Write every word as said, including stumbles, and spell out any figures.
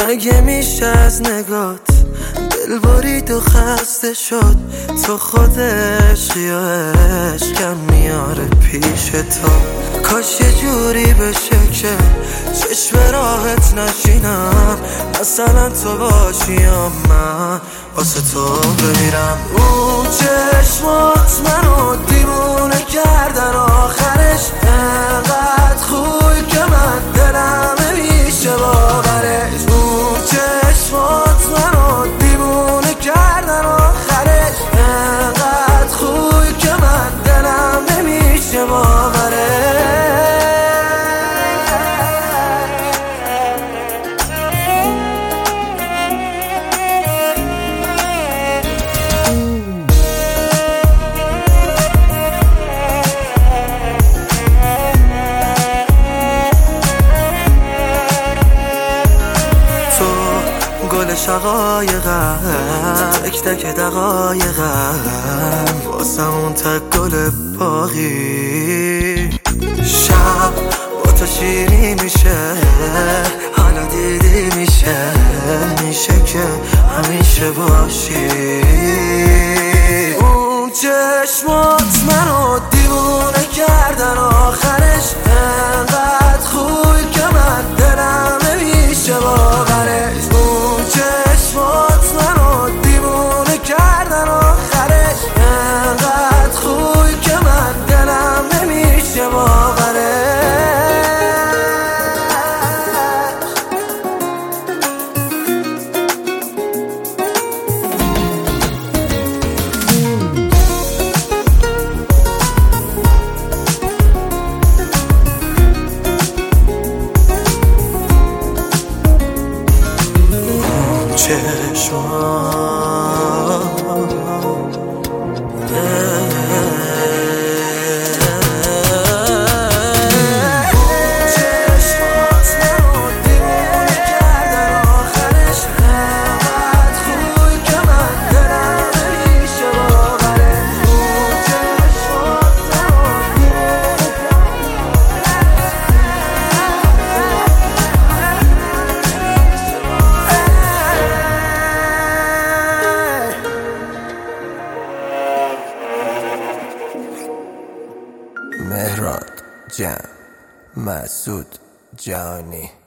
مگه میشه از نگات دل برید و خسته شد؟ تو خود عشقی و عشقم میاره پیش تو. کاش یه جوری بشه که چشم راحت نشینم، مثلا تو باشی یا من واسه تو بمیرم. اون چشمات منو دیوونه کردن، آخرش انقدر خوبی که من دلم نمیشه باورش. اون چشمات منو دیوونه کردن، آخرش انقدر خوبی که من دلم نمیشه باورش. گل شقایقم، تک تک دقایقم، واسمون تک گل باقی. شب با تو شیری میشه، حالا دیدی میشه، میشه که همیشه باشی. اون چشمات منو دیوونه کردن، آخرش انقدر خوبی که من دلم نمیشه باورش. چشمات منو دیوونه کردن، آخرش انقدر خوبی که من دلم نمیشه باورش. مهراد جان مسعود جانی.